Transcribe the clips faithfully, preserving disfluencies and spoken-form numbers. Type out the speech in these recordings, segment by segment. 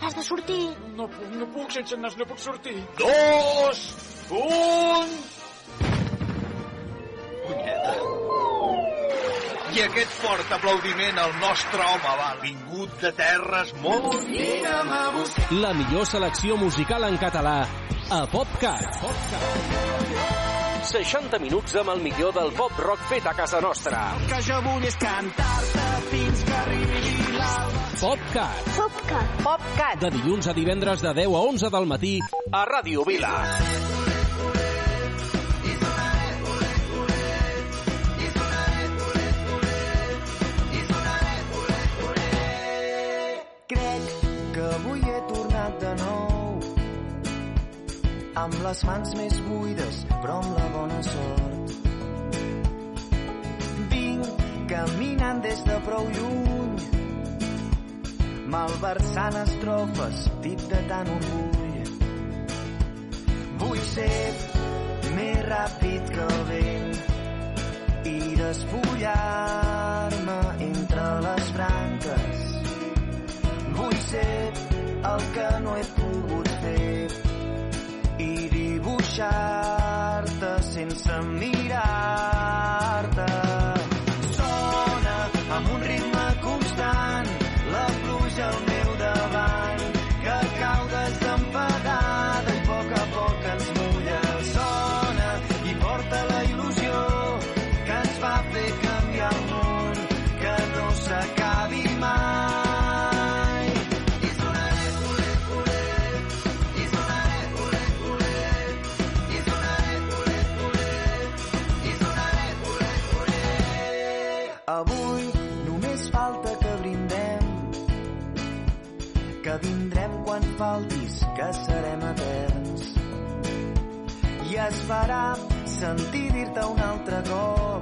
Has de sortir. No puc, no puc, sense nas no puc sortir. Dos, un... Punyeta. I aquest fort aplaudiment al nostre home va vingut de terres molt... La millor selecció musical en català a PopCat. seixanta minuts amb el millor del pop rock fet a casa nostra. El que jo vull és cantar-te fins que arribi l'alba. PopCat. PopCat. PopCat. De dilluns a divendres de deu a onze del matí a Ràdio Vila. Avui he tornat de nou amb les mans més buides però amb la bona sort. Vinc caminant des de prou lluny, malversant estrofes dit de tant orgull. Vull ser més ràpid que el vent i despullar-me entre les branques. Vull ser el que no he pogut fer i dibuixar-te sense mirar-te. Sona amb un ritme constant la pluja al meu davant que cau desempadada i a poc a poc ens mulla. Sona i porta la il·lusió que ens va fer canviar el món, que no s'acabi mai. Avui només falta que brindem, que vindrem quan faltis, que serem eterns. I es farà sentir dir-te un altre cop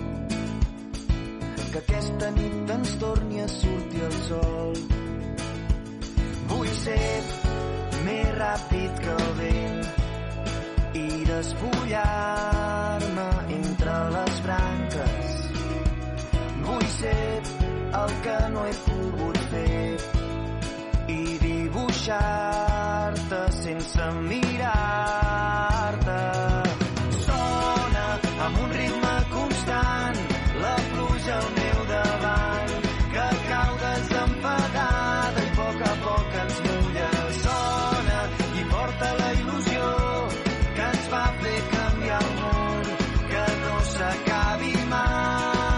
que aquesta nit ens torni a sortir el sol. Vull ser més ràpid que el vent i despullar-me entre les branques. Vull ser el que no he pogut fer i dibuixar-te sense mirar-te. Sona amb un ritme constant la pluja al meu davant que cau desempadada i a poc a poc ens mulla. Sona i porta la il·lusió que ens va fer canviar el món, que no s'acabi mai.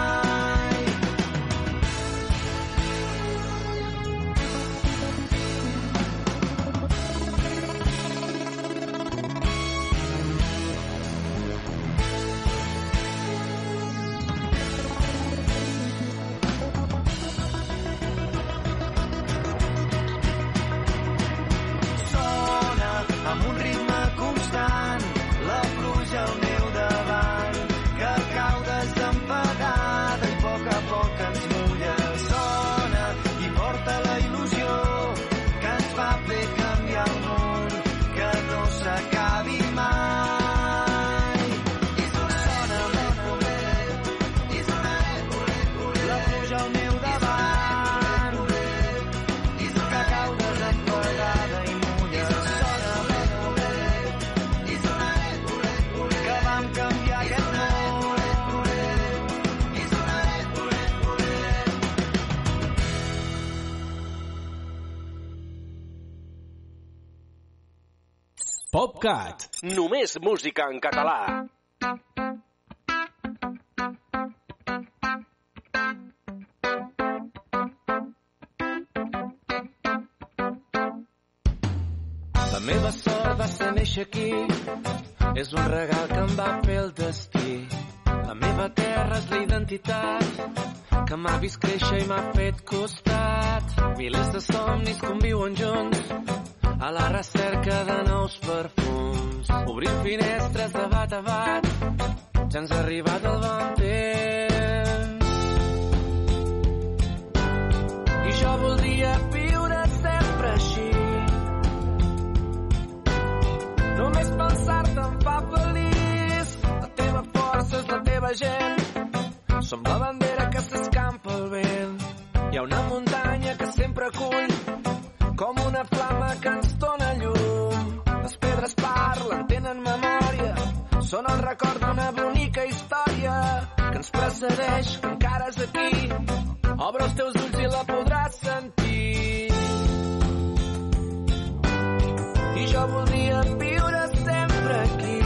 Amb un ritme constant la pluja al meu davant que cau desempadada i a poc a poc ens mulla. Sona i porta la il·lusió que ens va fer canviar el món, que no s'acabi mai. Sona molt bolet, la pluja al meu davant que cau desempadada i mulla. PopCat. Només música en català. La meva sort va ser néixer aquí, és un regal que em va fer el destí. La meva terra és la identitat que m'ha vist créixer i m'ha fet costat. Milers de somnis conviuen junts a la recerca de nous perfums. Obrim finestres de bat a bat, ja ens ha arribat el bon temps. I jo voldria viure sempre així. Només pensar-te em fa feliç. La teva força és la teva gent. Som la bandera que s'escampa al vent. Hi ha una muntanya que sempre acull com un una flama que ens dóna llum. Les pedres parlen, tenen memòria, són el record d'una bonica història que ens precedeix, que encara és aquí. Obre els teus ulls i la podràs sentir. I jo voldria viure sempre aquí.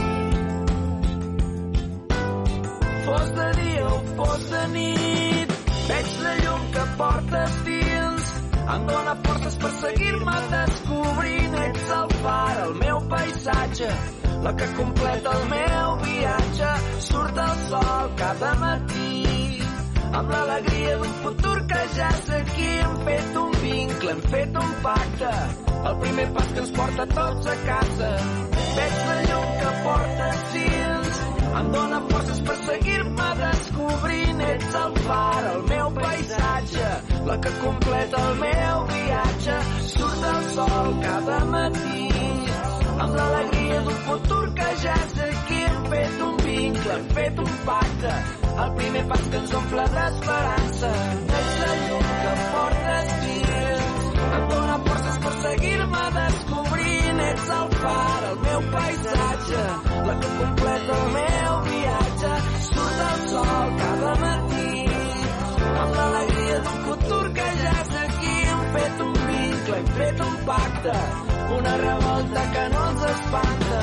Fos de dia o fos de nit, veig la llum que portes dins. Em dóna forces per seguir-me descobrint. Ets el far, el meu paisatge, la que completa el meu viatge. Surt el sol cada matí, amb l'alegria d'un futur que ja és aquí. Hem fet un vincle, hem fet un pacte, el primer pas que ens porta tots a casa. Veig la llum que portes dins, em dóna forces per seguir-me descobrint. Ets el far, el meu paisatge, la que completa el meu viatge. Surt el sol cada matí, amb l'alegria d'un futur que ja és aquí. Hem fet un vincle, hem fet un pacte, el primer pas que ens omple d'esperança. Ets la llum que portes dins, em dóna forces per seguir-me descobrint. Ets el far, el meu paisatge, la que completa el meu viatge. Surt el sol cada matí, amb l'alegria d'un futur que ja és aquí. Hem fet un vincle, hem fet un pacte, una revolta que no ens espanta.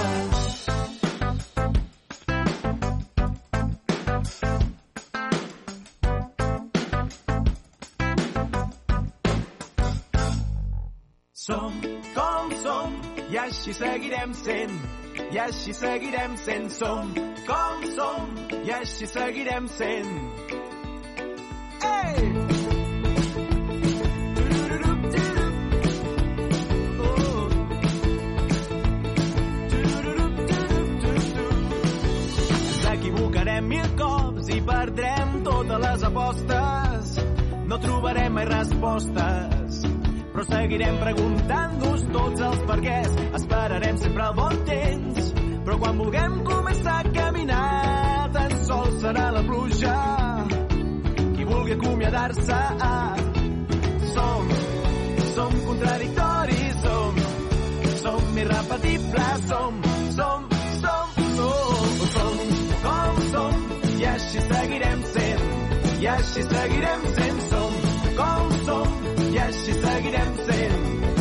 Som com som, i així seguirem sent, i així seguirem sent. Som com som, i així seguirem sent. Ei! Ens equivocarem mil cops i perdrem totes les apostes. No trobarem mai respostes, però seguirem preguntant-nos tots els perquès. Esperarem sempre el bon temps, però quan vulguem començar a caminar, tan sols serà la pluja qui vulgui acomiadar-se. Som, som contradictoris, som, som irrepetibles, som, som, som, som, som, com som, i així seguirem sent, i així seguirem sent. Som, com som, i així seguirem sent.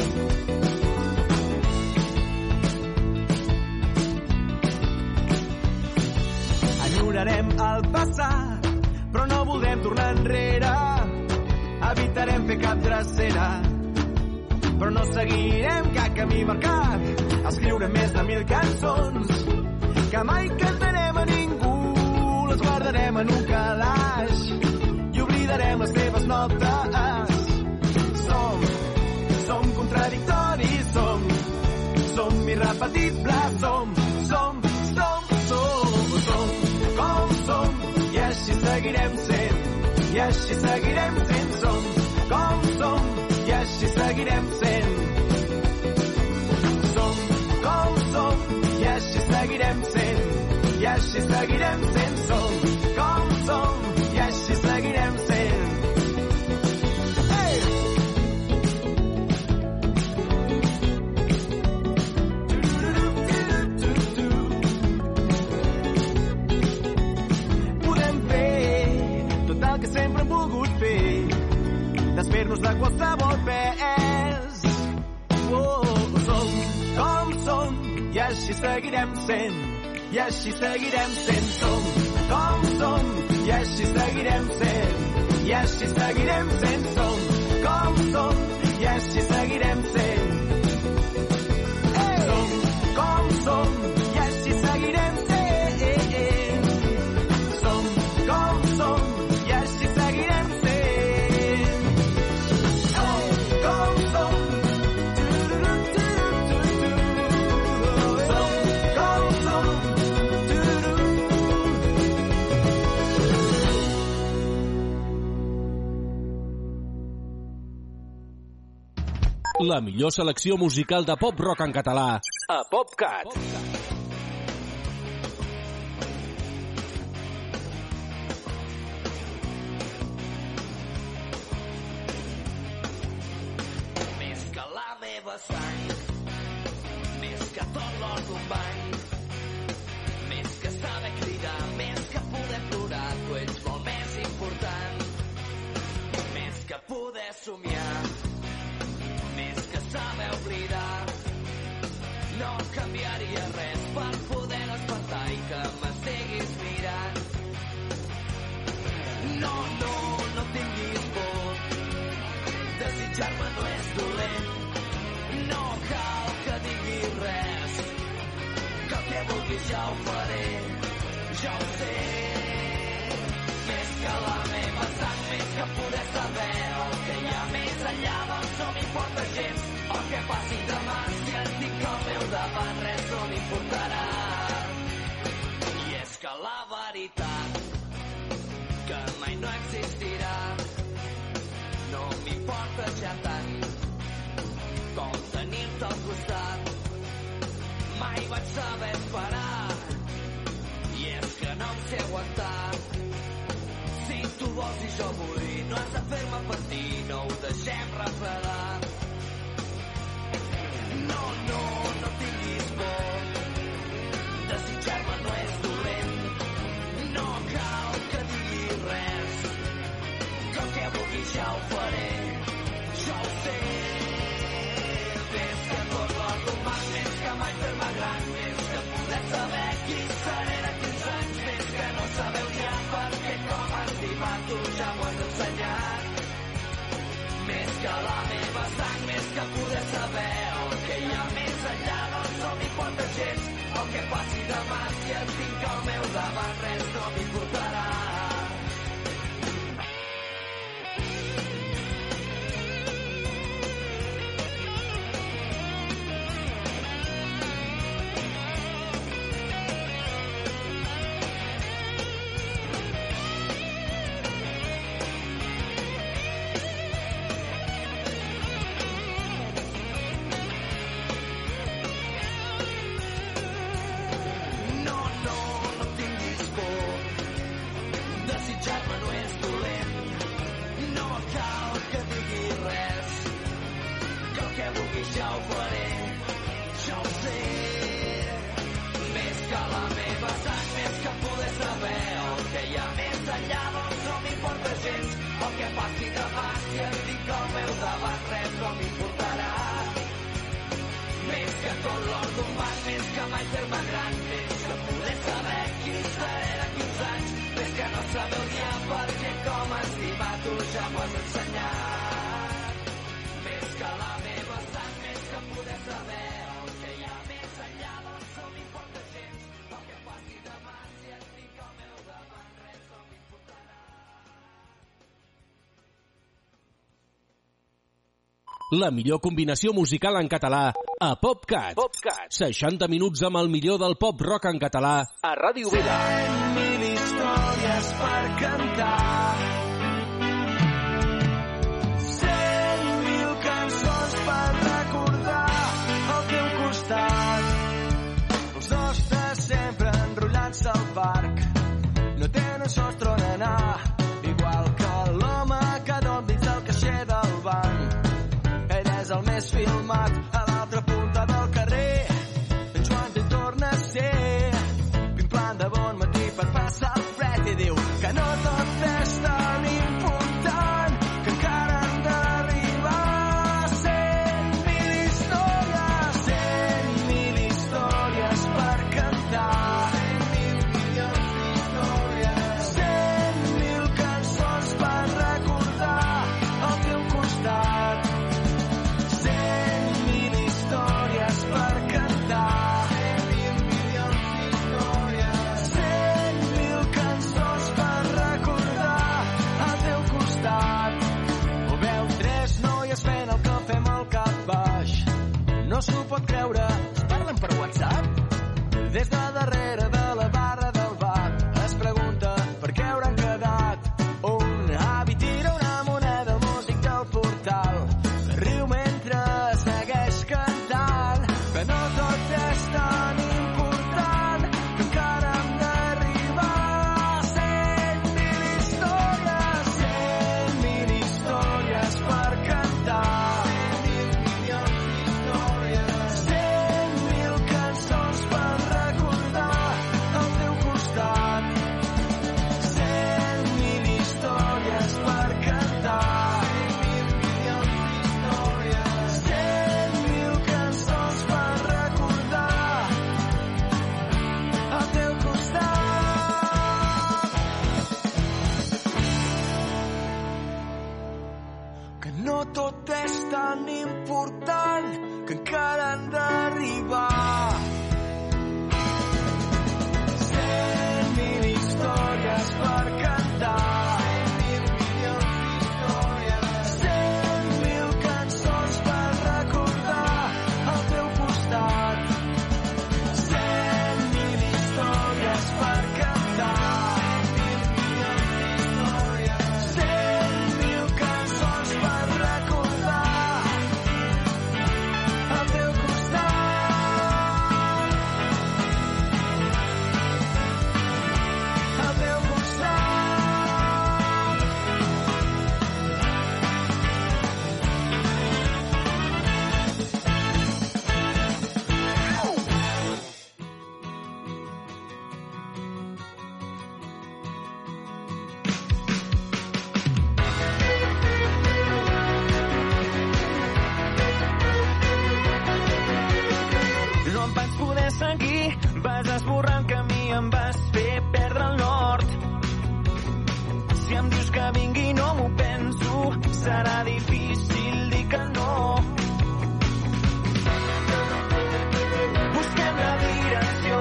Enyorarem el passat, però no voldrem tornar enrere. Evitarem fer cap drecera, però no seguirem cap camí marcat. Escriurem més de mil cançons que mai cantarem a ningú. Les guardarem en un calaix i oblidarem les teves notes. Som, som contradictoris, som, som irrepetibles, som, som, som, som, som, com som, i així seguirem sent, i així seguirem sent. Som, com som, i així seguirem sent. Som, com som, i així seguirem sent, i així seguirem sent. Som, com som, i així seguirem sent. Sempre hem volgut fer, desfer-nos de qualsevol pes. Oh, som com som, i així seguirem sent, i així seguirem sent. Som com som, i així seguirem sent, i així seguirem sent. Som com som, i així seguirem sent. Som com som, i així seguirem sent. Som com som, i així seguirem sent. Com som. Som com som. La millor selecció musical de pop-rock en català a PopCat. Més que la meva sang, més que tot l'or d'un bany, més que saber cridar, més que poder plorar, tu ets molt més important, més que poder somiar, més que saber oblidar. No canviaria res per poder despertar i que m'estiguis mirant. No, no, no tinguis por, desitjar-me no és dolent, no cal que diguis res, que el que vulguis ja ho faré, ja ho sé. Més que la meva sang, més que poder saber el que hi ha més enllà, doncs no m'importa gens el que passi demà, si estic al meu davant res no m'importarà. I és que la veritat que mai no existirà no m'importa ja tant com tenir-te al costat. Mai vaig saber esperar i és que no em sé aguantar. Si tu vols i jo vull, no has de fer-me patir, no ho deixem refredar. No, no, no tinguis por, desitjar-me no és dolent, no cal que diguis res, que el que vulguis ja ho faré, ja ho sé. Més que tot l'or d'un banc, més que mai fer-me gran, més que poder saber qui seré de quins anys, més que no saber odiar perquè com estimar tu ja m'ho has ensenyat. Més que la meva sang, més que poder saber el que hi ha més enllà, doncs no m'importa gens el que passi demà, si et tinc al meu davant res no m'importarà. Ja ho faré, ja ho sé. Més que la meva sang, més que poder saber el que hi ha més enllà, doncs no m'importa gens el que passi demà, si et tinc al meu davant res no m'importarà. Més que tot l'or d'un banc, més que mai fer-me gran, més que poder saber qui seré de quins anys, més que no saber odiar perquè com estimar tu ja m'ho has ensenyat. Més que la meva sang, més que poder saber el que hi ha més enllà, doncs no m'importa gens el que passi demà, si et tinc al meu davant res no m'importarà. La millor combinació musical en català a PopCat. PopCat. seixanta minuts amb el millor del pop rock en català a Ràdio Vila. Cent mil històries per cantar, cent mil cançons per recordar al teu costat. Els dos de sempre enrotllant-se al parc, no tenen sostre on anar, igual que l'home que dorm dins del caixer del banc. Ell és el més filmat a l'altra punta del carrer. En Joan te'n torna a ser pimplant de bon matí per passar el fred i diu que no tot és tan important, que encara han d'arribar cent mil històries, cent mil històries per cantar, cent mil milions d'històries, cent mil cançons per recordar al teu costat. Cent mil històries per cantar, cent mil milions d'històries, cent mil cançons per recordar al teu costat. Ho veu tres noies fent el que fem al cap baix. No s'ho pot creure, es parlen per WhatsApp. Des de darrere de la barra del bar es pregunta per què hauran quedat. Un avi tira una moneda al músic del portal, riu mentre segueix cantant, que no tot és tan important, que encara hem d'arribar cent mil històries, cent mil històries per cantar, cent mil milions que encara han d'arribar. Cent mil històries per cantar, cent mil cançons per recordar al teu costat, cent mil històries per cantar, cent mil cançons per recordar al teu costat, al teu costat. No em vaig poder seguir, vas esborrar el camí, em vas fer perdre el nord. Si em dius que vingui no m'ho penso, serà difícil dir que no. Busquem la direcció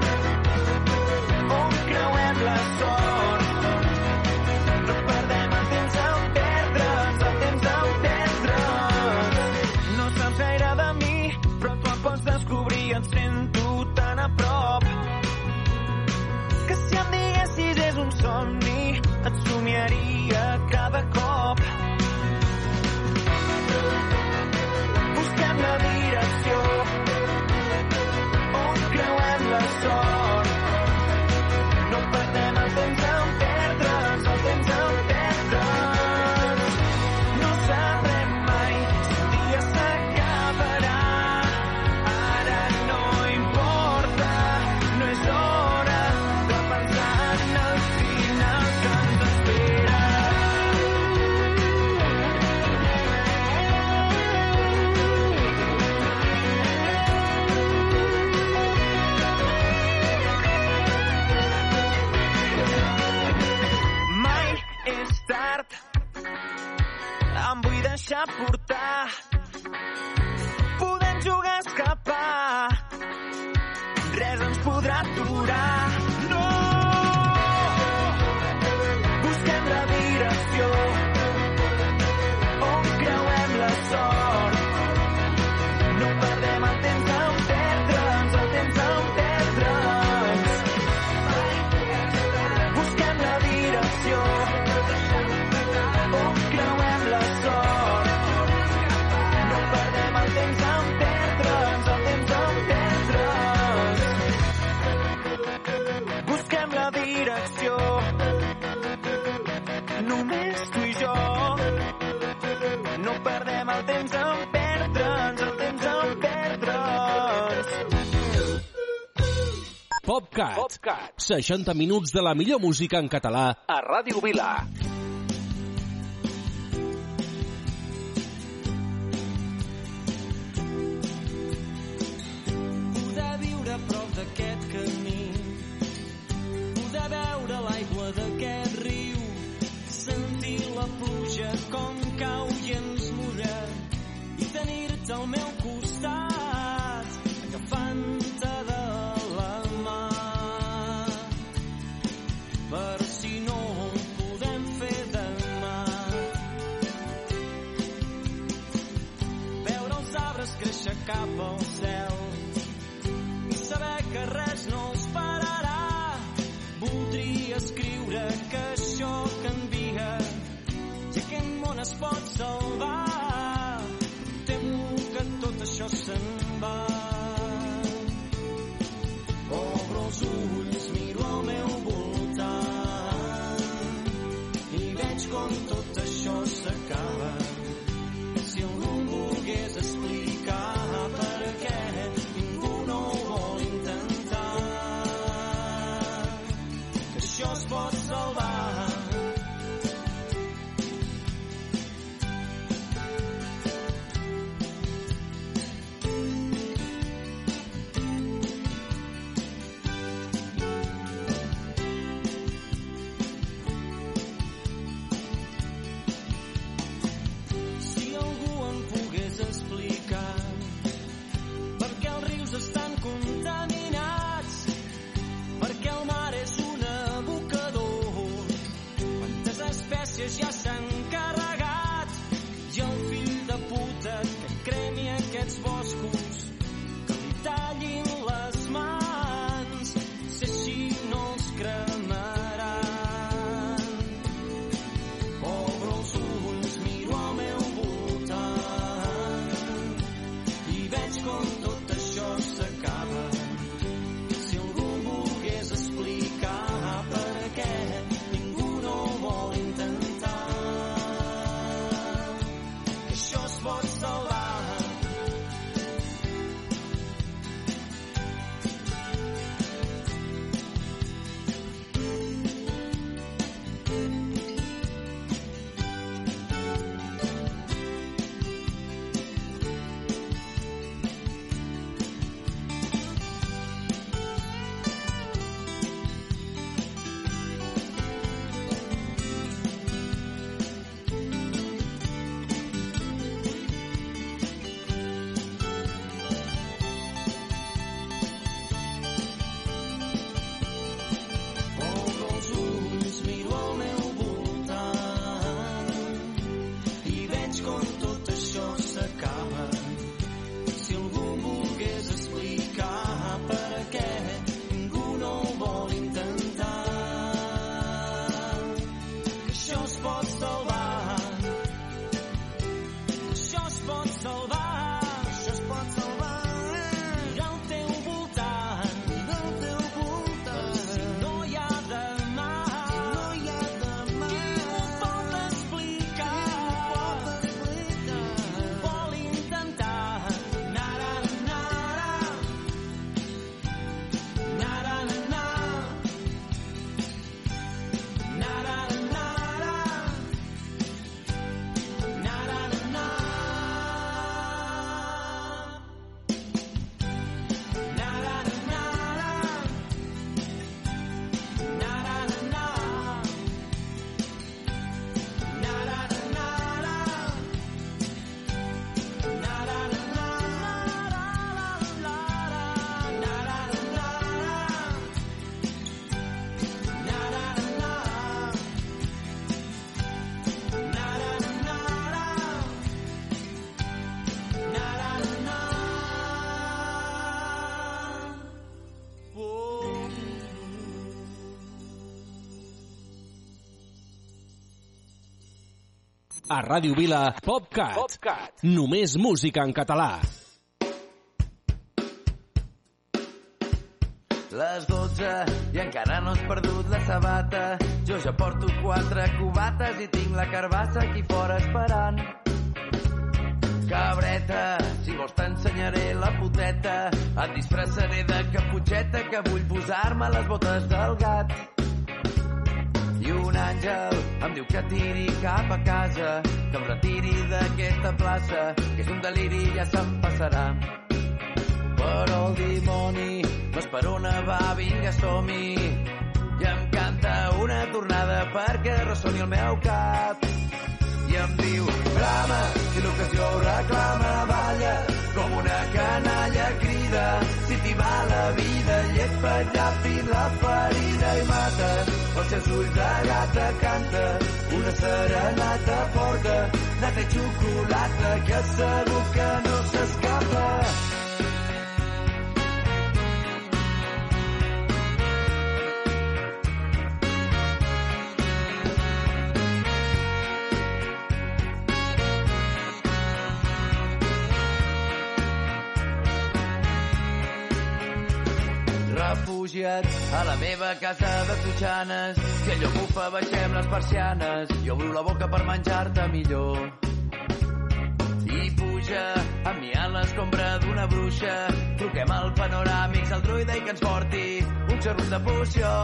on creuem la sort. No perdem el temps en perdre'ns, el temps en perdre'ns. No saps gaire de mi, però tu em pots descobrir, et sento tan a prop que si em diguessis és un somni, et somiaria cada cop. Busquem la direcció on creuem la sort. No perdem el temps en perdre'ns, el temps en perdre'ns. No sabrem mai si un dia s'acabarà. Ara no importa, no és hora de pensar en el final que ens espera. Mai és tard, em vull deixar portar. Podem jugar a escapar, res ens podrà aturar. No! Busquem la direcció on creuem la sort. No perdem el temps en perdre'ns, el temps en perdre'ns. Busquem la direcció on creuem la sort. No perdem el temps en perdre'ns, el temps en perdre'ns. Busquem la direcció, només tu i jo. No perdem el temps en perdre'ns, el temps en perdre'ns. PopCat. PopCat. seixanta minuts de la millor música en català a Ràdio Vila. Poder viure a prop d'aquest camí, poder veure l'aigua d'aquest riu, sentir la pluja com cau i ens mulla, i tenir-te al meu costat, agafant-te de la mà. Per si no ho podem fer demà, veure els arbres créixer cap al cel i saber que res no els pararà. Voldria escriure que això canvia i aquest món es pot salvar. Temo que tot això se'n va. Obro els ulls, miro al meu voltant i veig com tot això s'acaba. Si algú em volgués explicar per què veig com tot això s'acaba. Si algú volgués explicar per què ningú no vol intentar que això es pot salvar. A Ràdio Vila, PopCat. PopCat. Només música en català. Les dotze i encara no has perdut la sabata. Jo ja porto quatre cubates i tinc la carbassa aquí fora esperant. Cabreta, si vols t'ensenyaré la puteta. Et disfressaré de caputxeta que vull posar-me les botes del gat. I un àngel em diu que tiri cap a casa, que em retiri d'aquesta plaça, que és un deliri i ja se'm passarà. Però el dimoni m'esperona, va, vinga, som-hi. I em canta una tornada perquè ressoni el meu cap. I em diu, brama, si l'ocasió reclama, balla, com una canalla crida. Si t'hi va la vida, llepa fins la ferida i mata. Els seus ulls de gata canta una serenata forta, nata i xocolata que segur que no s'escapa. Refugia't a la meva casa de Totxanes, que allò bufa, baixem les persianes i obro la boca per menjar-te millor. I puja amb mi a l'escombra d'una bruixa, truquem al panoràmics al druida i que ens porti un xarrut de poció.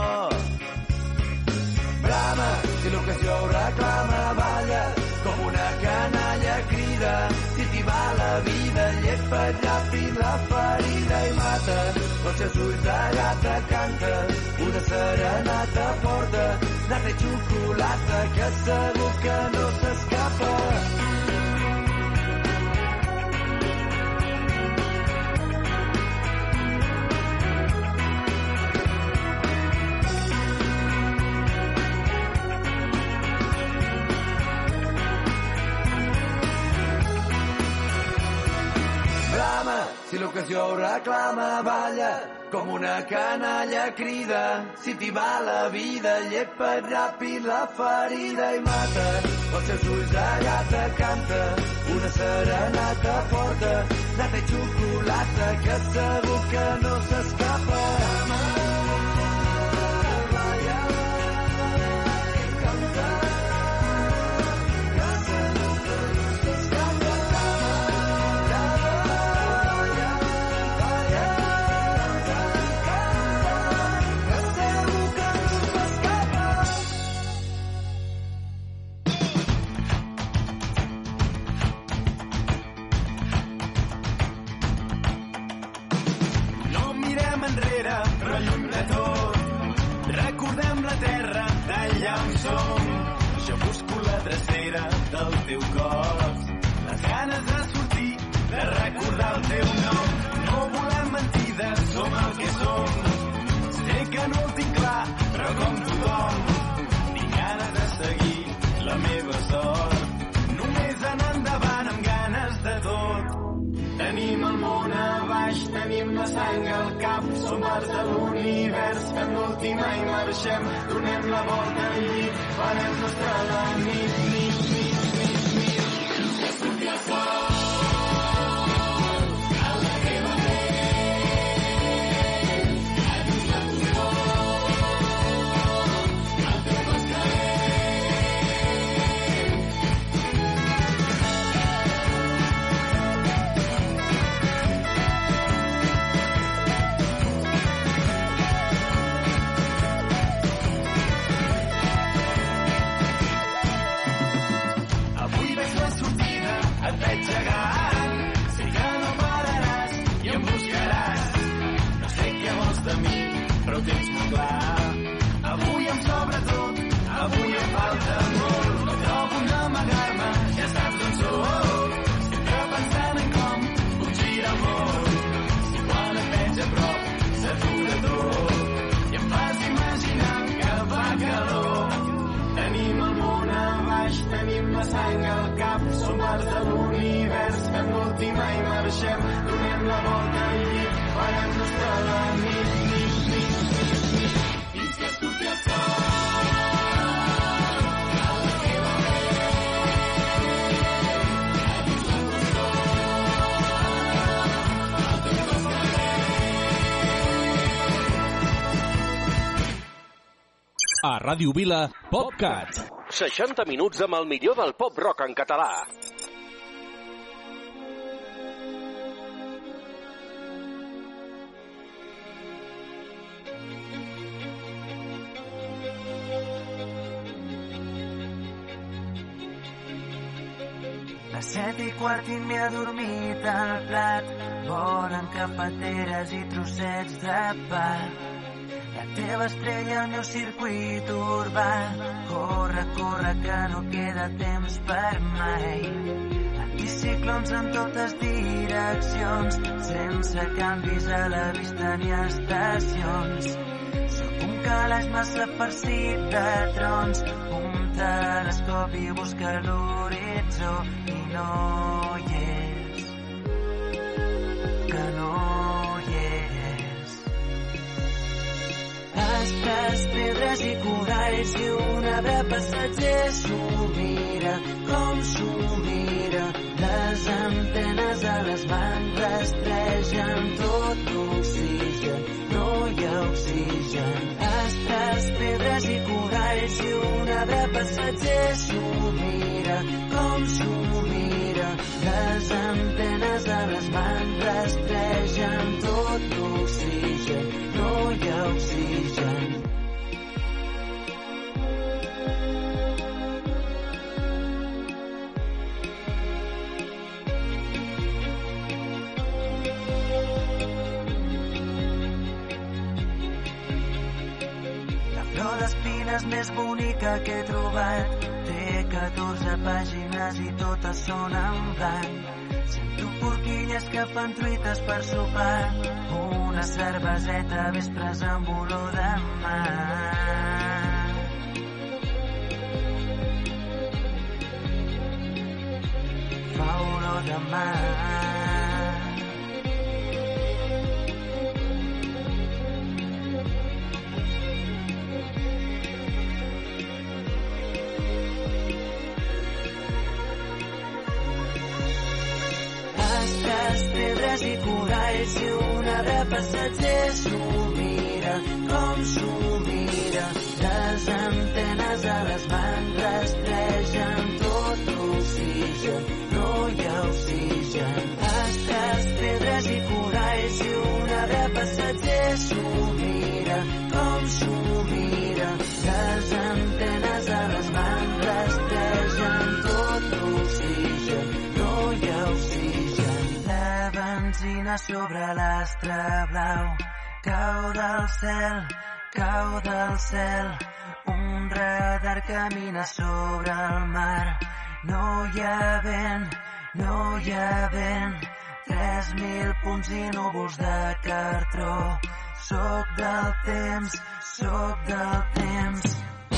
Brama, si l'ocasió ho reclama, balla, com una canalla crida. Si t'hi va la vida, llepa ràpid la ferida i mata. Els seus ulls de gata canta una serenata forta, nata i xocolata que segur que no s'escapa. Brama, si l'ocasió ho reclama, balla, com una canalla crida, si t'hi va la vida, llepa't ràpid la ferida i mata, els seus ulls de gata canta, una serenata forta, nata i xocolata, que segur que no s'escapa. Jo busco la drecera del teu cos, les ganes de sortir, de recordar el teu nom. No volem mentides, som el que som. Sé que no ho tinc clar, però com tothom, tinc ganes de seguir la meva sort. Només anar endavant amb ganes de tot. Tenim el món a baix, tenim la sang al cap, som parts de l'univers, fem l'última i marxem, donem la volta al llit, farem nostra la nit, nit, nit, nit, nit. Que surti el sol, cal la teva pell, allús la foscor, el teu mascarell. Et veig gegant, sé que no pararàs i em buscaràs. No sé què vols de mi, però ho tens molt clar. Avui em sobra tot, avui em falta molt. No trobo on amagar-me, ja saps on sóc. Sempre pensant en com puc girar el món. Si quan et veig a prop s'atura tot i em fas imaginar que fa calor. Tenim el món a baix, tenim la sang al cap, som parts de l'univers, fem l'última i marxem, donem la volta al llit, farem nostra la nit, nit, nit, nit, nit, fins que surti el sol. A la teva pell, allús la foscor, el teu mascarell. A Ràdio Vila, PopCat. seixanta minuts amb el millor del pop-rock en català. A set i quart i m'he adormit al plat, volen cafeteres i trossets de pa. La teva estrella al meu circuit urbà, corre, corre, que no queda temps per mai. Anticiclons en totes direccions, sense canvis a la vista ni estacions. Sóc un calaix massa farcit de trons, un telescopi busca l'horitzó i no hi és, que no hi és. Astres, pedres i coralls i un arbre passatger s'ho mira, com s'ho mira. Les antenes a les mans rastregen tot l'oxigen, no hi ha oxigen. Astres, pedres i coralls i un arbre passatger s'ho mira, com s'ho mira. Les antenes a les mans rastregen tot l'oxigen, no hi ha oxigen. L'espines més bonica que he trobat, té catorze pàgines i totes són en blanc. Sento porquilles que fan truites per sopar, una cerveseta a vespres amb olor de mar. Fa olor de mar. coralls i un arbre passatger s'ho mira, com s'ho mira. Les antenes a les mans rastregen tot l'oxigen, no hi ha oxigen. Astres, pedres i coralls i un arbre passatger s'ho mira, com s'ho mira. Les antenes a les mans rastregen tot l'oxigen, no hi ha oxigen. La benzina sobre l'astre blau cau del cel, cau del cel. Un radar camina sobre el mar. No hi ha vent, no hi ha vent. Tres mil punts i núvols de cartró. Soc del temps, soc del temps.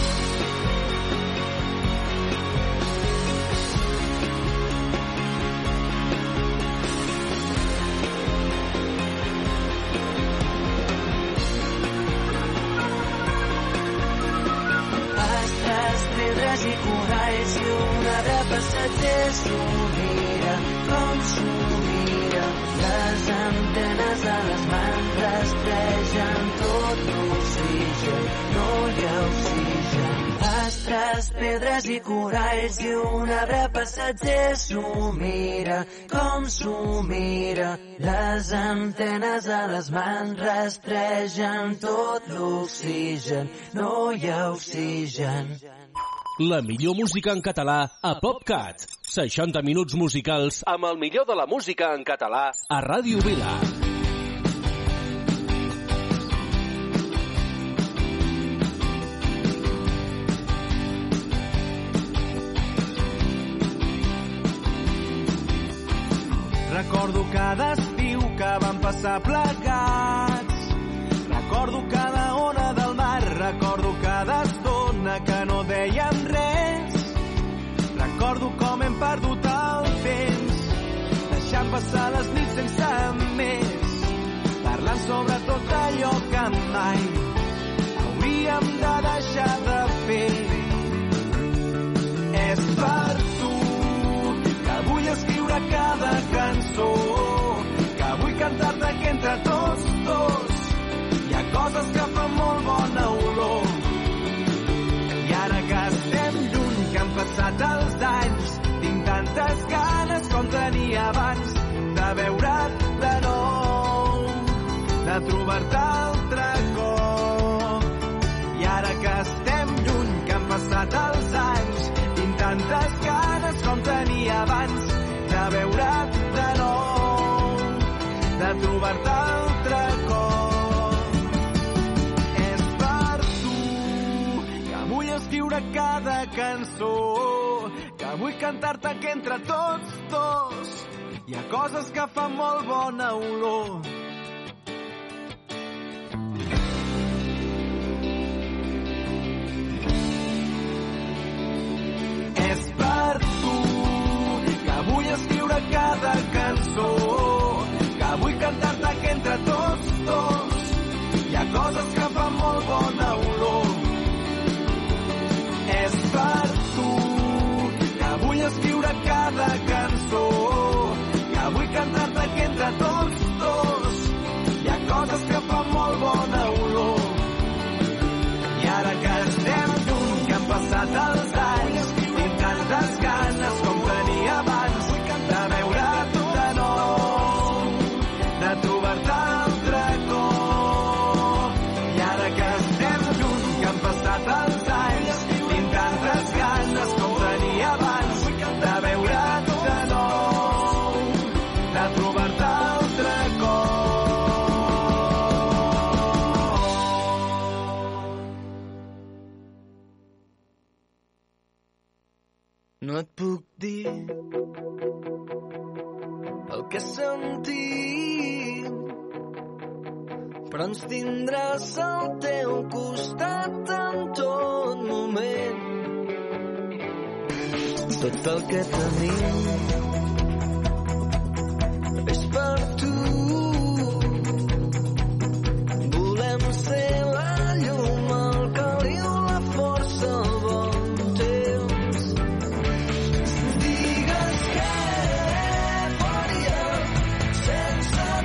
Pedres i coralls i un arbre passatger s'ho mira, com s'ho mira. Les antenes a les mans rastregen tot l'oxigen, no hi ha oxigen. Astres, pedres i coralls i un arbre passatger s'ho mira, com s'ho mira. Les antenes a les mans rastregen tot l'oxigen, no hi ha oxigen. La millor música en català a PopCat. seixanta minuts musicals amb el millor de la música en català a Ràdio Vila. Recordo cada estiu que vam passar plegats. Recordo cada ona del mar. Recordo cada estona que no dèiem res. Recordo com hem perdut el temps, deixant passar les nits sense més, parlant sobre tot allò que mai hauríem de deixar de fer. És per tu que vull escriure cada cançó, que vull cantar-te que entre tots dos hi ha coses que fan molt bona olor. I ara que estem lluny, que han passat els anys, tinc tantes ganes com tenia abans de veure't de nou, de trobar-te altre cop. I ara que estem lluny, que han passat els anys, tinc tantes ganes com tenia abans de veure't de nou, de trobar-te altre cop. És per tu que vull escriure cada cançó, que vull cantar-te que entre tots dos hi ha coses que fan molt bona olor. És per tu que vull escriure cada cançó, que vull cantar-te que entre tots dos hi ha coses que fan molt bona olor. És per tu que vull escriure cada cançó, que vull cantar-te que entre tots dos hi ha coses que fan molt bona olor. I ara que estem lluny, que han passat els anys, tinc tantes ganes com tenia abans de veure't de nou, de trobar-te altre cop. I ara que estem lluny, que han passat els anys, tinc tantes ganes com tenia abans de veure't de nou, de trobar-te altre cop. No et puc dir el que sentim, però ens tindràs al teu costat en tot moment. Tot el que tenim és per tu. Volem ser la llum, el caliu, la força, el bon temps. Digues què faria sense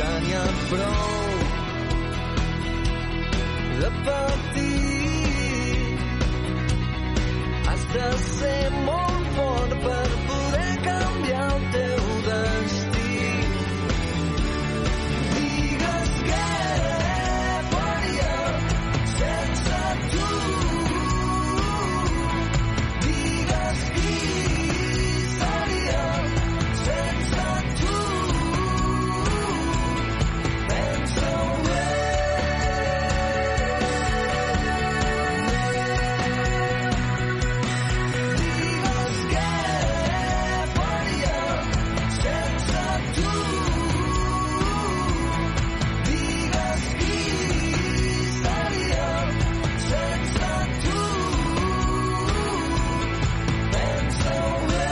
ja n'hi ha prou de patir. Has de ser molt fort per poder canviar el teu destí. Digues què faria sense tu. Digues qui seria sense tu. Pensa-ho bé. Digues què faria sense tu. Digues qui seria sense tu. Pensa-ho bé.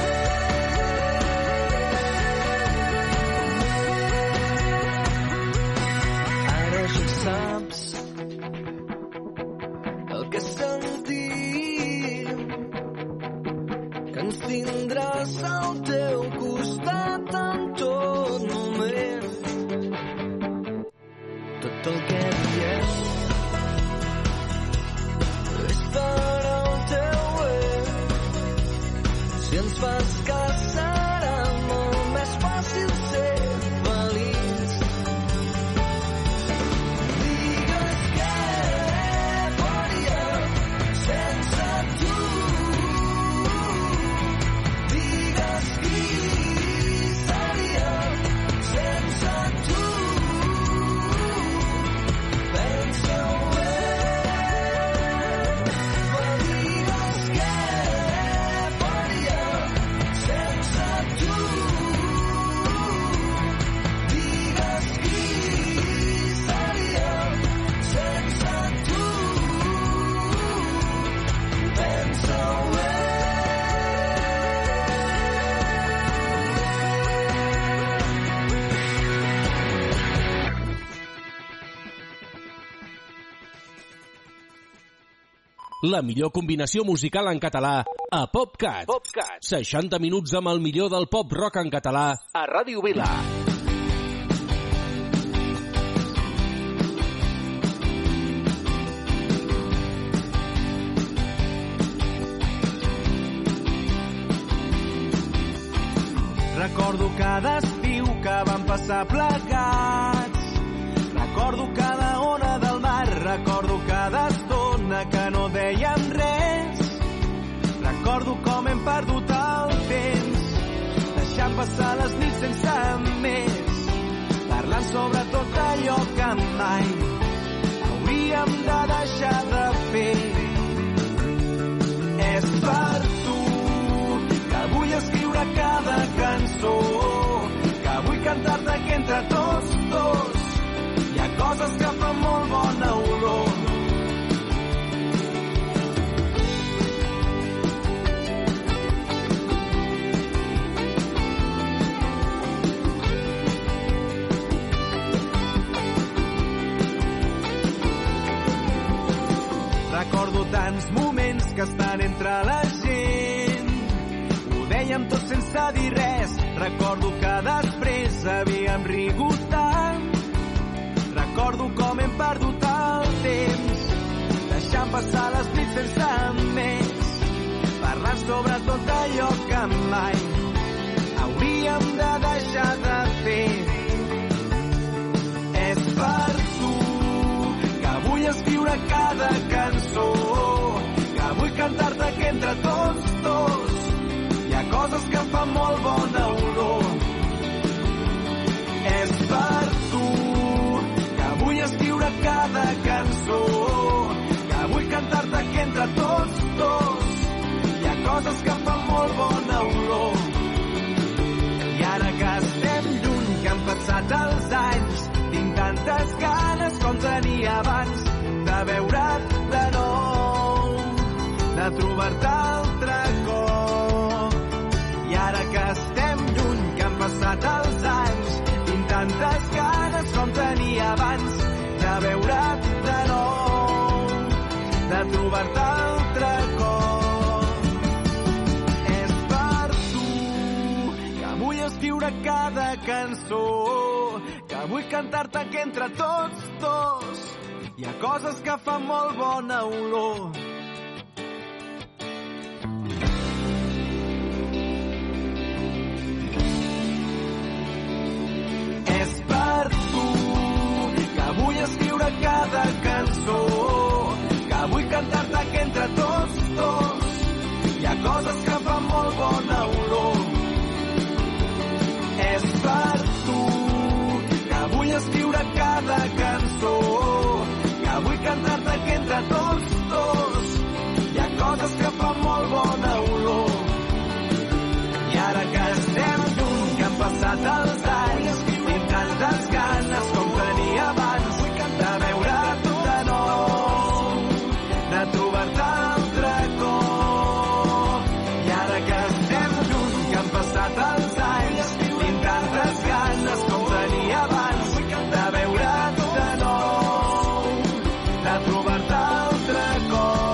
Ara ja saps el que sentim, que ens tindràs al teu costat en tot moment. Tot el que diem és per al teu bé. Si ens fas cas serà molt més fàcil ser feliç. Digues què faria sense tu. Digues qui seria sense tu. Pensa-ho bé. Digues què faria sense tu. Digues qui seria sense tu. Pensa-ho bé. La millor combinació musical en català a PopCat. PopCat. seixanta minuts amb el millor del pop rock en català a Ràdio Vila. Recordo cada estiu que vam passar plegats. Recordo cada ona del mar. Recordo cada estona que no dèiem res. Recordo com hem perdut el temps, deixant passar les nits sense més, parlant sobre tot allò que mai hauríem de deixar de fer. És per tu que vull escriure cada cançó, que vull cantar-te que entre tots dos hi ha coses que fan molt bona olor. Recordo tants moments que estan entre la gent, ho dèiem tot sense dir res. Recordo que després havíem rigut tant. Recordo com hem perdut el temps, deixant passar les nits sense més, parlant sobre tot allò que mai hauríem de deixar de fer. És per tu que vull escriure cada cançó, que vull cantar-te que entre tots dos hi ha coses que fan molt bona olor. És per tu que vull escriure cada cançó, que vull cantar-te que entre tots dos hi ha coses que fan molt bona olor. I ara que estem lluny, que han passat els anys, tinc tantes ganes com tenia abans de veure't de nou, de trobar-te altre cop. I ara que estem lluny, que han passat els anys, tinc tantes ganes com tenia abans de veure't de nou, de trobar-te altre cop. És per tu que vull escriure cada cançó, que vull cantar-te que entre tots dos hi ha coses que fan molt bona olor. És per tu que vull escriure cada cançó, que vull cantar-te que entre tots dos hi ha coses que fan molt bona olor. És per tu que vull escriure cada cançó, que vull cantar-te que entre tots dos hi ha coses que fan molt bona olor. I ara que estem junts, que han passat els anys, tinc tantes ganes com tenia abans de veure't de nou, de trobar-te altre cop. I ara que estem junts, que han passat els anys, tinc tantes ganes com tenia abans de veure't de nou, de trobar-te altre cop.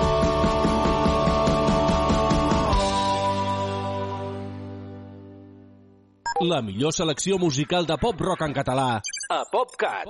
La millor selecció musical de pop-rock en català a PopCat.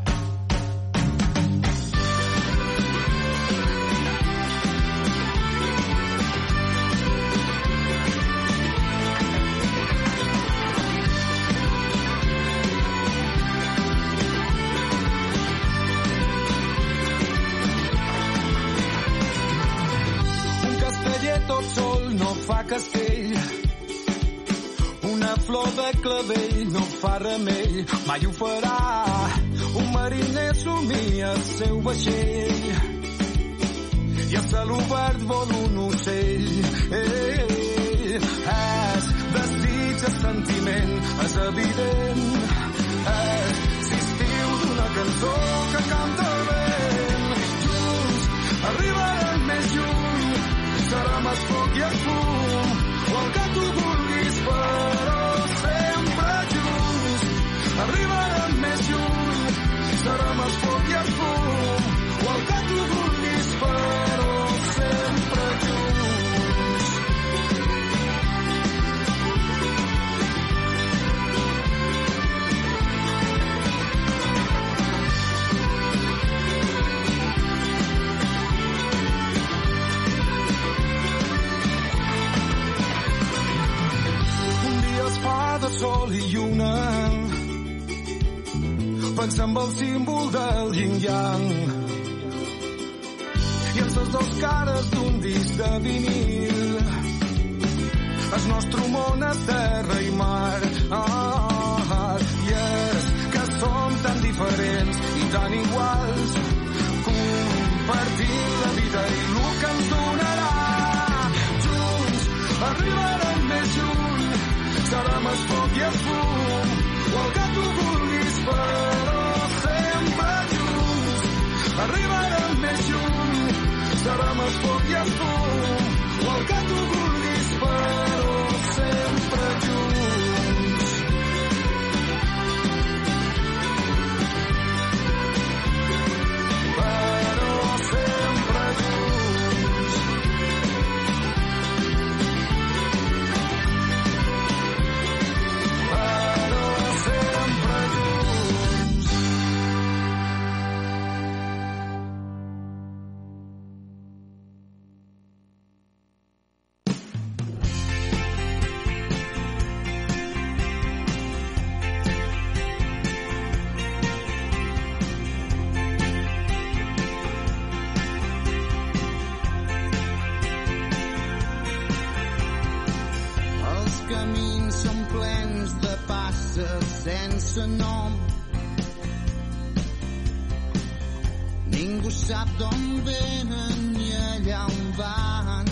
Un casteller tot sol no fa castell, una flor de clavell no fa remei, mai ho farà. Un mariner somia el seu vaixell i al cel obert vol un ocell. Ei, és desig, és sentiment, és evident. És l'estiu d'una cançó que canta el vent. Junts arribarem més lluny, serem el foc i el fum, o el que tu vulguis, però sempre junts. Arribarem més lluny, serem el foc i el fum, o el que tu vulguis, però sempre junts. De sol i lluna, pensa en el símbol del yin-yang i en les dos cares d'un disc de vinil. El nostre món és terra i mar, ah, i és que som tan diferents i tan iguals, compartint la vida i el que ens donarà. Junts arribarem més lluny, serem el foc i el fum, o el que tu vulguis, però sempre junts. Arribarem més lluny, serem el foc i el fum, o el que tu vulguis, però sempre junts. Però sempre junts. Camins són plens de passes sense nom. Ningú sap d'on venen ni allà on van.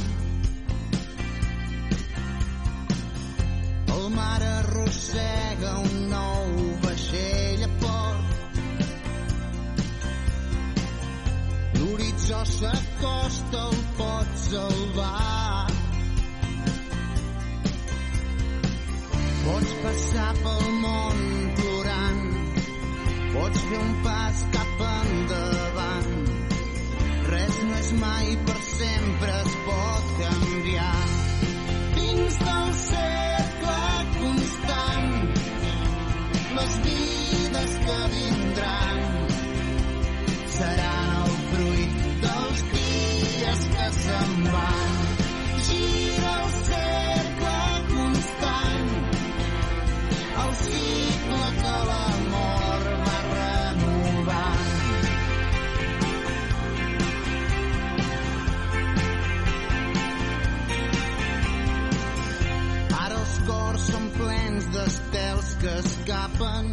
El mar arrossega un nou vaixell a port. L'horitzó s'acosta, el pot salvar. Pots passar pel món plorant, pots fer un pas cap endavant. Res no és mai per sempre, es pot canviar. Dins del cercle constant, les vides vides que vindran seran el fruit dels dies que se'n van. Gira el cercle constant, el cicle que l'amor va renovant. Ara els cors són plens d'estels que escapen.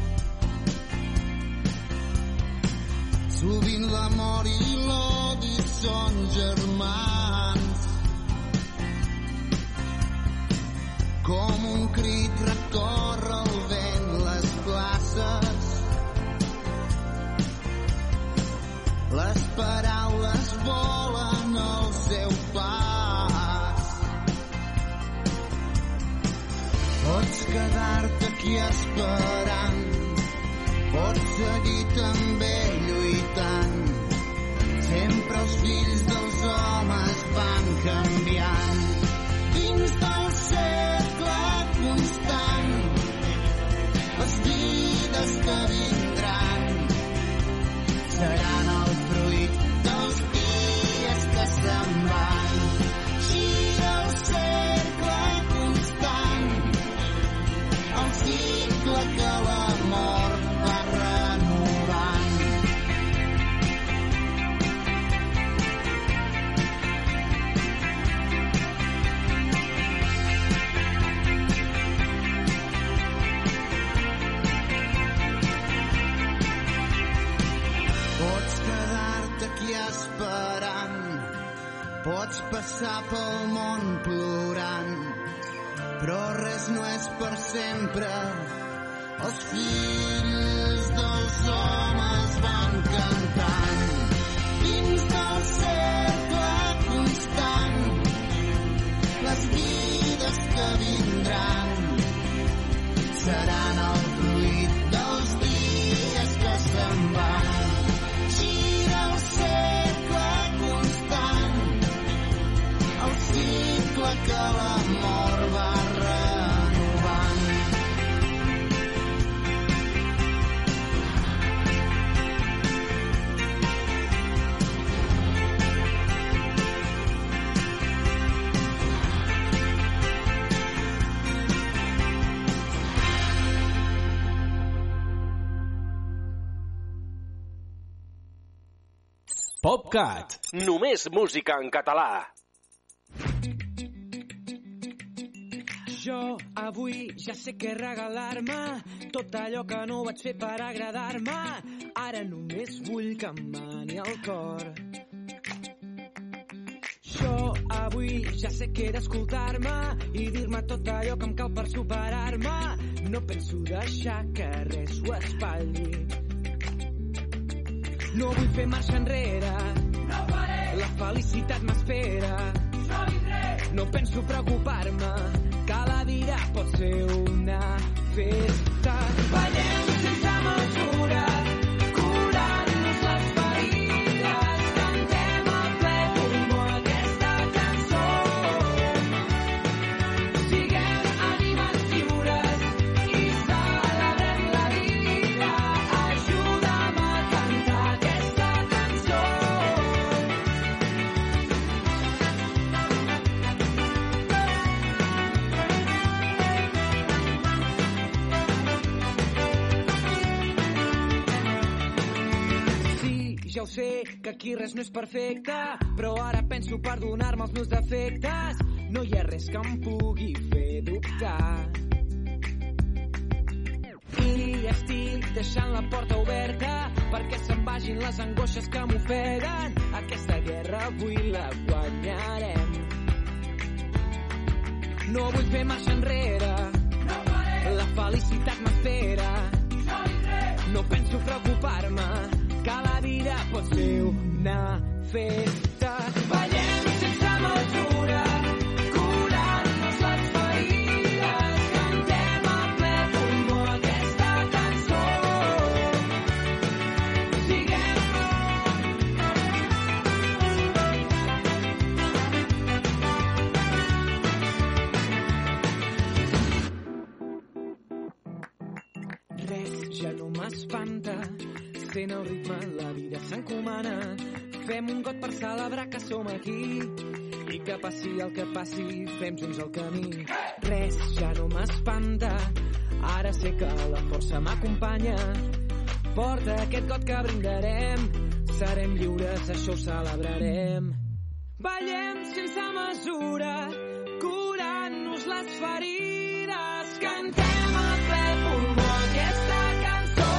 Sovint l'amor i l'odi són germans. Com un crit recorre el vent les places. Les paraules volen al seu pas. Pots quedar-te aquí esperant, pots seguir també lluitant. Sempre els fills dels homes van canviant. Dins del cercle constant, les vides que vindran seran el fruit dels dies que se'n van. Gira el cercle constant, el cicle que l'amor va renovant. Pots quedar-te aquí esperant, pots passar pel món plorant, però res no és per sempre. Els fills dels homes van cantant. Dins del cercle constant, les vides que vindran seran el fruit dels dies que se'n van. Gira el cercle constant, el cicle que l'amor va renovant. PopCat, només música en català. Jo avui ja sé què regalar-me, tot allò que no vaig fer per agradar-me, ara només vull que em mani el cor. Jo avui ja sé que he d'escoltar-me i dir-me tot allò que em cal per superar-me, no penso deixar que res ho espatlli. No vull fer marxa enrere, no faré. La felicitat m'espera, jo vindré. No penso preocupar-me, que la vida pot ser una festa. Ballem sense mesura, curant-nos les ferides, cantem a ple pulmó aquesta cançó. Siguem ànimes lliures i celebrem la vida, ajuda'm a cantar aquesta cançó. Ja ho sé, que aquí res no és perfecte, però ara penso per donar-me els meus defectes. No hi ha res que em pugui fer dubtar. I estic deixant la porta oberta perquè se'n vagin les angoixes que m'ofeguen. Aquesta guerra avui la guanyarem. No vull fer marxa enrere, no faré. La felicitat m'espera, jo vindré. No penso preocupar-me, que la vida pot ser una festa. Ballem sense mesura, curant-nos les ferides, cantem a ple pulmó aquesta cançó. Siguem res ja no sent el ritme, la vida s'encomana. Fem un got per celebrar que som aquí i que passi el que passi, fem junts el camí. Res ja no m'espanta, ara sé que la força m'acompanya. Porta aquest got que brindarem, serem lliures, això ho celebrarem. Ballem sense mesura, curant-nos les ferides, cantem a ple pulmó aquesta cançó.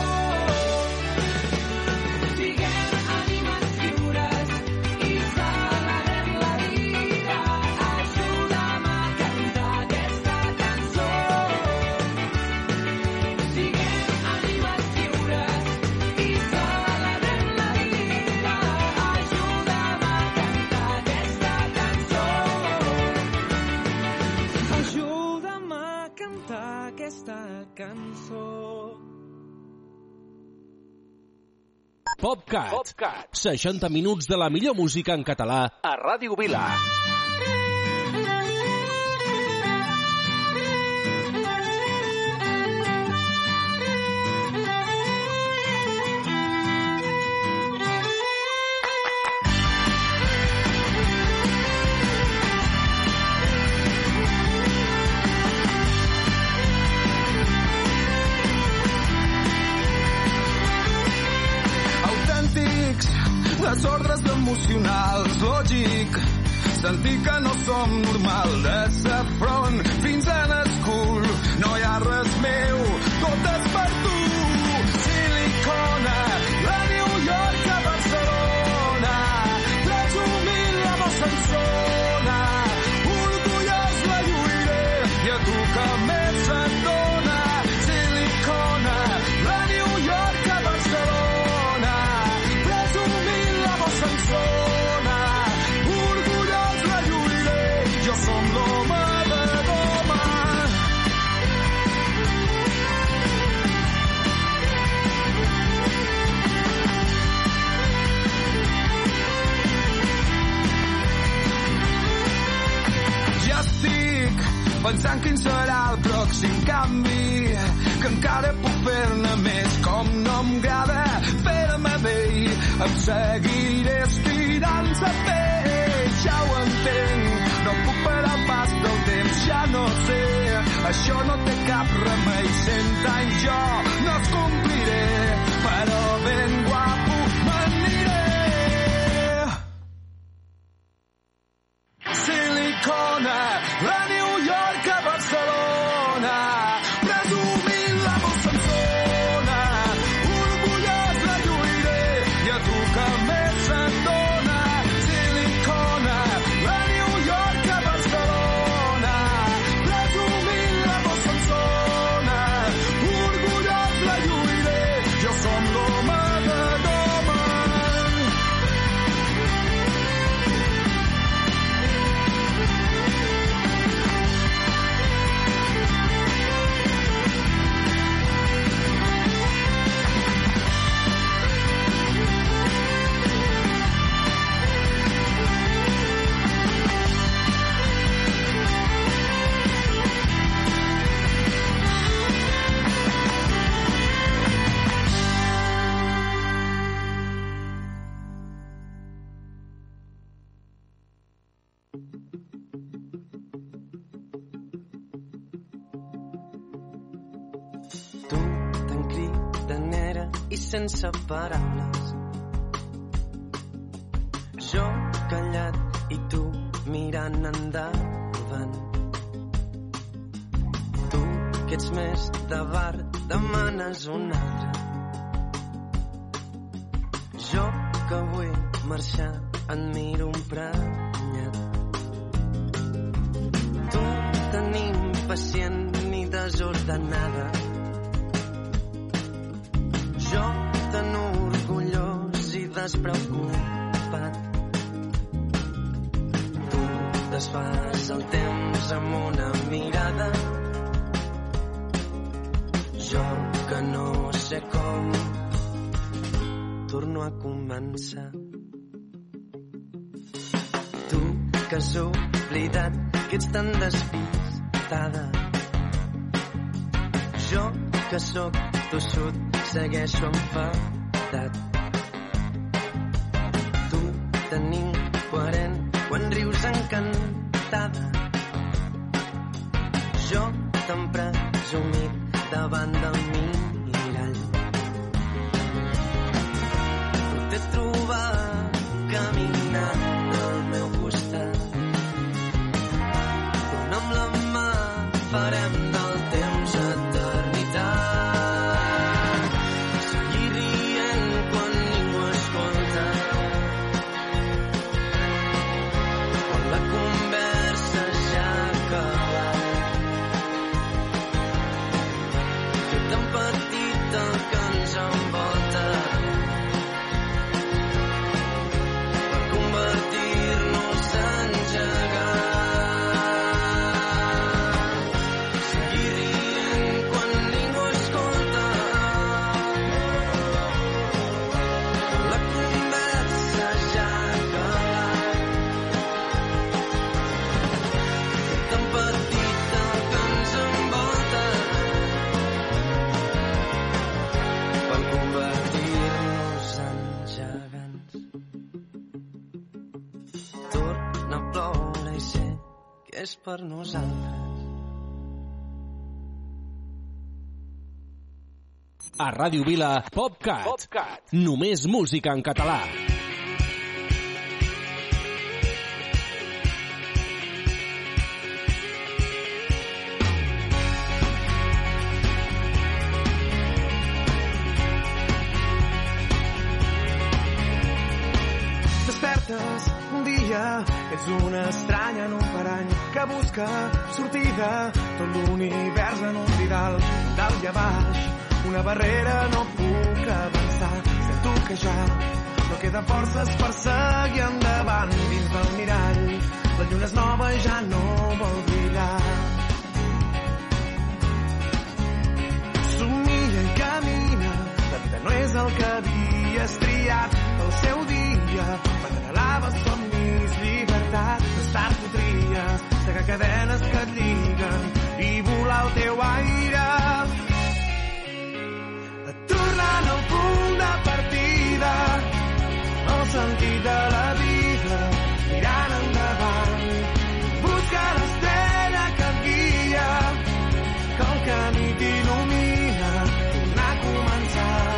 Siguem ànimes lliures i celebrem la vida. Ajuda'm a cantar aquesta cançó. Siguem ànimes lliures i celebrem la vida. Ajuda'm a cantar aquesta cançó. Ajuda'm a cantar aquesta cançó. PopCat. PopCat. seixanta minuts de la millor música en català a Ràdio Vila. Desordres emocionals, lògic, sentir que no som normal, de sa front fins a l'escul, no hi ha res meu, tot és per tu. Silicona, la New York a Barcelona, presumint la bossa en zona, orgullós la lluiré, i a tu que més et dona. Silicona, la New York a Barcelona, zona, orgullós la lluiré, jo som l'home de goma. Ja estic pensant quin serà el pròxim canvi, que encara puc fer-ne més, com no m'agrada fer-me vell, em seguiré estirant sa pell, ja ho entenc, no puc parar el pas del temps, ja no sé, això no té cap remei, cent anys jo no els compliré, però ben guapo m'aniré. Silicona, la New York a Barcelona, presumint la bossa en zona, orgullós la lluiré, i a tu que més et dona. Silicona, la New York a Barcelona, presumint la bossa en zona, orgullós la lluiré, jo som l'home de goma. Tu tan cridanera i sense paraules, jo callat i tu mirant endavant. Tu que ets més de bar demanes un altre, jo que vull marxar en miro un prenyat. Tu tan impacient ni desordenada, jo tan orgullós i despreocupat. Tu desfas el temps amb una mirada, jo que no sé com torno a començar. Tu que has oblidat que ets tan despistada, jo que sóc tossut segueixo enfadat. costat. Tu tan incoherent quan rius encantada. Jo tan presumit davant del mirall. No t'he trobat caminant al meu costat. Dona'm la mà, farem del temps eternitat. Seguir rient quan ningú escolta. Quan la conversa ja ha acabat. Fer tan petit el que ens envolta. Per convertir-nos en gegants. Seguir rient quan ningú escolta. La conversa ja ha acabat. Tan petit el que ens envolta. Per convertir-nos en gegants. Torna a ploure i sé que és per nosaltres. A Ràdio Vila, PopCat. PopCat. Només música en català. Despertes un dia, ets una estranya en un parany que busca sortida, tot l'univers en un didal, dalt i a baix, una barrera no puc avançar, sento que ja no queden forces per seguir endavant dins del mirall, la lluna és nova i ja no vol brillar. Somia i camina, la vida no és el que havies triat, el seu dia, m'anhelava somnis, llibertat, estar tu tries, segar cadenes que et lliguen i volar al teu aire. Tornant al punt de partida, el sentit de la vida, mirant endavant, busca l'estrella que et guia, que el camí t'il·lumina, tornar a començar.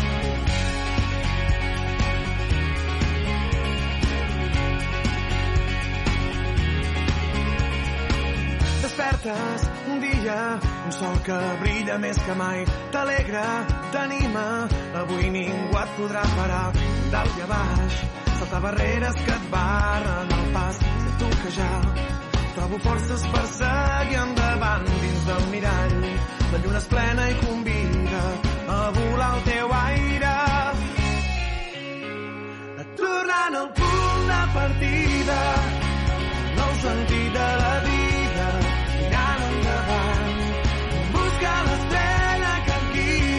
Despertes un dia, un sol que brilla més que mai, t'alegra, t'anima, avui ningú et podrà parar, dalt i a baix, saltar barreres que et barren el pas, sento que ja trobo forces per seguir endavant dins del mirall, la lluna és plena i convida a volar al teu aire. Tornant al punt de partida,